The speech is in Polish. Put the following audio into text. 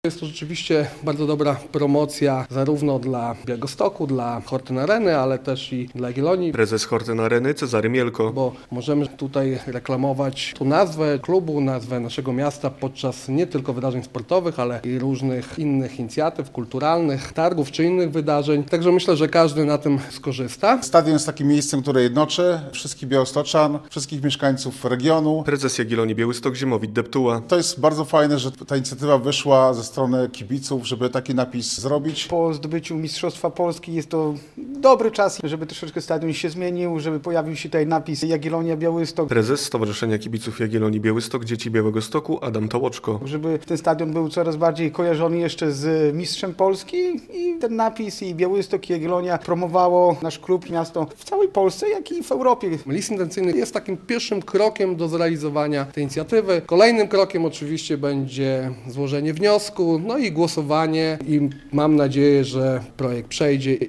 Jest to rzeczywiście bardzo dobra promocja zarówno dla Białegostoku, dla Horten Areny, ale też i dla Jagiellonii. Prezes Horten Areny Cezary Mielko. Bo możemy tutaj reklamować tu nazwę klubu, nazwę naszego miasta podczas nie tylko wydarzeń sportowych, ale i różnych innych inicjatyw kulturalnych, targów czy innych wydarzeń. Także myślę, że każdy na tym skorzysta. Stadion jest takim miejscem, które jednoczy wszystkich białostoczan, wszystkich mieszkańców regionu. Prezes Jagiellonii Białystok Ziemowit Deptuła. To jest bardzo fajne, że ta inicjatywa wyszła ze strony kibiców, żeby taki napis zrobić. Po zdobyciu Mistrzostwa Polski jest to dobry czas, żeby troszeczkę stadion się zmienił, żeby pojawił się tutaj napis Jagiellonia Białystok. Prezes Stowarzyszenia Kibiców Jagiellonii Białystok Dzieci Białegostoku Adam Tołoczko. Żeby ten stadion był coraz bardziej kojarzony jeszcze z mistrzem Polski i ten napis i Białystok i Jagiellonia promowało nasz klub, miasto w całej Polsce, jak i w Europie. List intencyjny jest takim pierwszym krokiem do zrealizowania tej inicjatywy. Kolejnym krokiem oczywiście będzie złożenie wniosku, no i głosowanie i mam nadzieję, że projekt przejdzie.